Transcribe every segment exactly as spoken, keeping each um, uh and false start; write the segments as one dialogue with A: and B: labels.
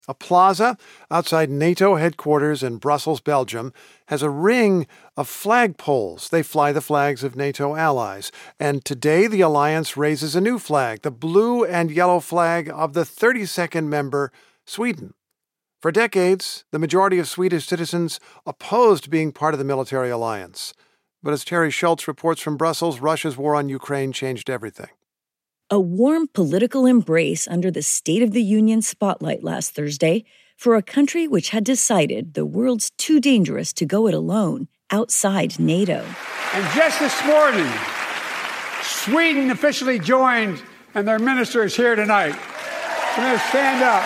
A: A plaza outside NATO headquarters in Brussels, Belgium, has a ring of flagpoles. They fly the flags of NATO allies. And today the alliance raises a new flag, the blue and yellow flag of the thirty-second member, Sweden. For decades, the majority of Swedish citizens opposed being part of the military alliance. But as Terry Schultz reports from Brussels, Russia's war on Ukraine changed everything.
B: A warm political embrace under the State of the Union spotlight last Thursday for a country which had decided the world's too dangerous to go it alone outside NATO.
C: And just this morning, Sweden officially joined, and their minister is here tonight. So let's stand up.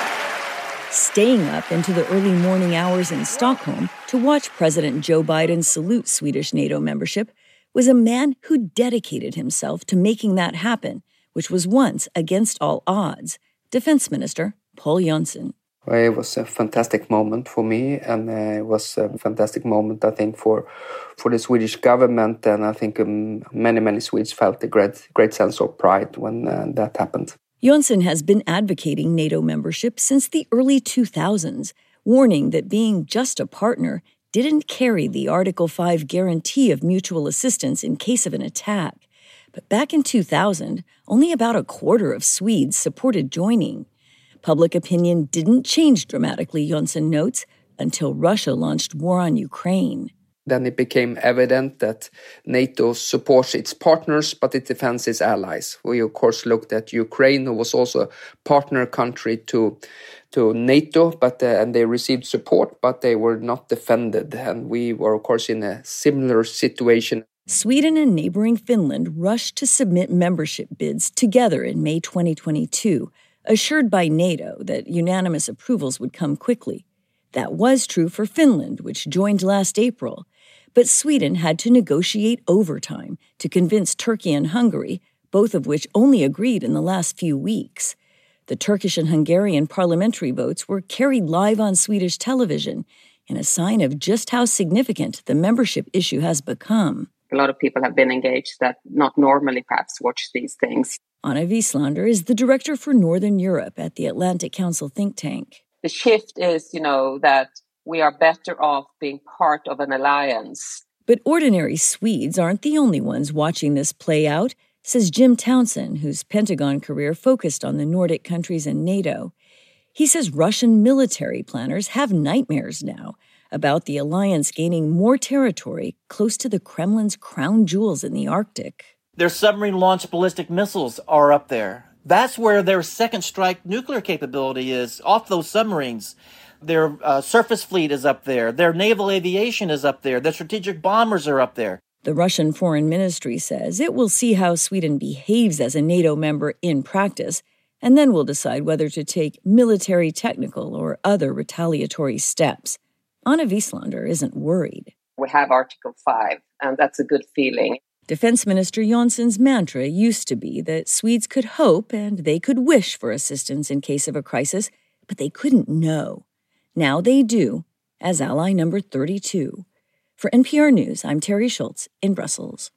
B: Staying up into the early morning hours in Stockholm to watch President Joe Biden salute Swedish NATO membership was a man who dedicated himself to making that happen, which was once against all odds, Defense Minister Pål Jonson.
D: It was a fantastic moment for me, and uh, it was a fantastic moment, I think, for for the Swedish government, and I think um, many, many Swedes felt a great, great sense of pride when uh, that happened.
B: Jonson has been advocating NATO membership since the early two thousands, warning that being just a partner didn't carry the Article five guarantee of mutual assistance in case of an attack. But back in two thousand, only about a quarter of Swedes supported joining. Public opinion didn't change dramatically, Jonson notes, until Russia launched war on Ukraine.
D: Then it became evident that NATO supports its partners, but it defends its allies. We, of course, looked at Ukraine, who was also a partner country to, to NATO, but uh, and they received support, but they were not defended. And we were, of course, in a similar situation.
B: Sweden and neighboring Finland rushed to submit membership bids together in May twenty twenty-two, assured by NATO that unanimous approvals would come quickly. That was true for Finland, which joined last April. But Sweden had to negotiate overtime to convince Turkey and Hungary, both of which only agreed in the last few weeks. The Turkish and Hungarian parliamentary votes were carried live on Swedish television, in a sign of just how significant the membership issue has become.
E: A lot of people have been engaged that not normally perhaps watch these things.
B: Anna Wieslander is the director for Northern Europe at the Atlantic Council think tank.
E: The shift is, you know, that we are better off being part of an alliance.
B: But ordinary Swedes aren't the only ones watching this play out, says Jim Townsend, whose Pentagon career focused on the Nordic countries and NATO. He says Russian military planners have nightmares now about the alliance gaining more territory close to the Kremlin's crown jewels in the Arctic.
F: Their submarine-launched ballistic missiles are up there. That's where their second strike nuclear capability is, off those submarines. Their uh, surface fleet is up there. Their naval aviation is up there. Their strategic bombers are up there.
B: The Russian Foreign Ministry says it will see how Sweden behaves as a NATO member in practice, and then will decide whether to take military, technical, or other retaliatory steps. Anna Wieslander isn't worried.
E: We have Article five, and that's a good feeling.
B: Defense Minister Jonson's mantra used to be that Swedes could hope and they could wish for assistance in case of a crisis, but they couldn't know. Now they do, as ally number thirty-two. For N P R News, I'm Terry Schultz in Brussels.